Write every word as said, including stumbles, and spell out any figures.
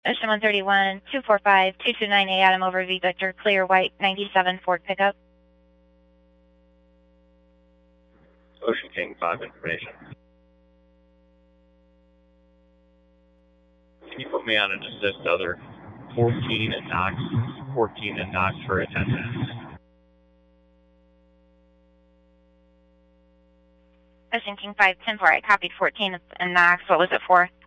Ocean one thirty-one, two four five, two two nine A, Adam over V Victor, clear white, ninety-seven Ford pickup. Ocean King five information. Can you put me on an assist other fourteen and Knox, fourteen and Knox for attention? Ocean King five ten four, I copied fourteen and Knox. What was it for?